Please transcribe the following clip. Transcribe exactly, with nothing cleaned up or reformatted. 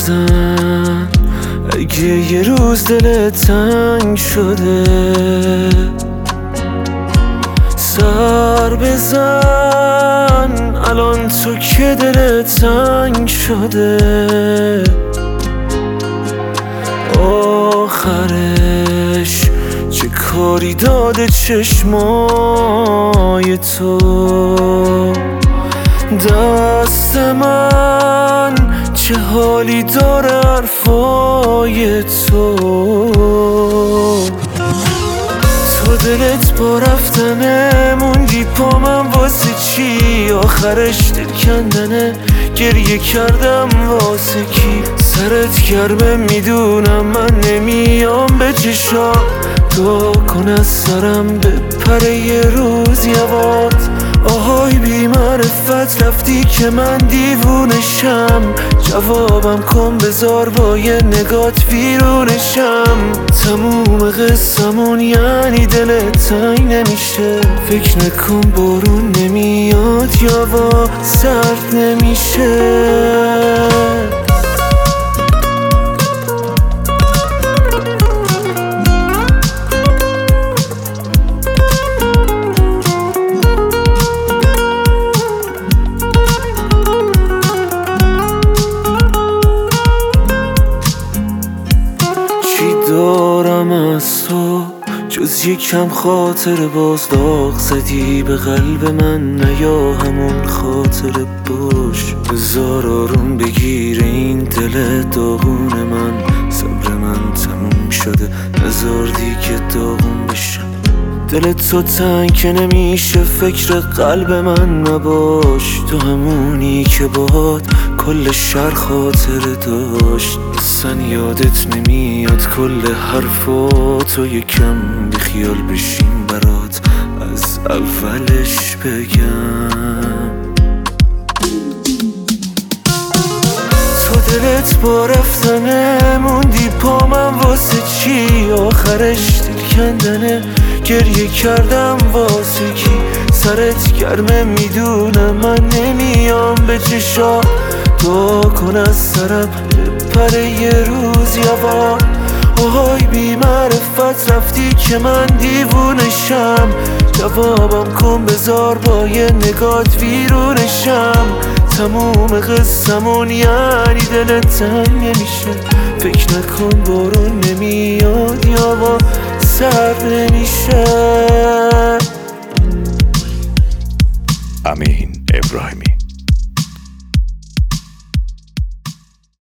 بزن اگه یه روز دلت تنگ شده، سر بزن الان تو که دلت تنگ شده. آخرش چه کاری داده چشمای تو، دست من چه حالی داره حرفای تو. تو دلت با رفتنه موندی پا، من واسه چی؟ آخرش دل کندنه، گریه کردم واسه کی؟ سرت گرمه میدونم من نمیام به چشام، دعا کن از سرم بپره یه روز یوات. آهای بی معرفت رفتی که من دیوونشم، جوابم کن بذار با یه نگات ویرونشم. تموم قصمون یعنی دلت تنگ نمیشه، فکر نکن بارون نمیاد یا با سرد نمیشه. دارم از تو جز یکم خاطر، باز داغ زدی به قلب من، نیا همون خاطر باش. بذار آروم بگیره این دل داغون من، صبر من تموم شده نذار دیگه داغون بشم. دل تو تنگ که نمیشه فکر قلب من نباش، تو همونی که باهات کل شهر خاطر داشت. اصلا یادت نمیاد کل حرفاتو، یکم بیخیال بشیم برات از اولش بگم. تو دلت با رفتنه موندی پا، من واسه چی؟ آخرش دل کندنه، گریه کردم واسه کی؟ سرت گرمه میدونم من نمیام به چشام، دعا کن از سرم بپره یه روز یوان. آهای بی معرفت رفتی که من دیوونشم، جوابم کن بذار با یه نگات ویرونشم. تموم قصمون یعنی دلت تنگ نمیشه، فکر نکن بارون نمیاد یا با سرد نمیشه. امین ابراهیمی.